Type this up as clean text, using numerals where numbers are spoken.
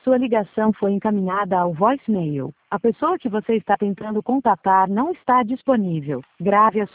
Sua ligação foi encaminhada ao voicemail. A pessoa que você está tentando contatar não está disponível. Grave a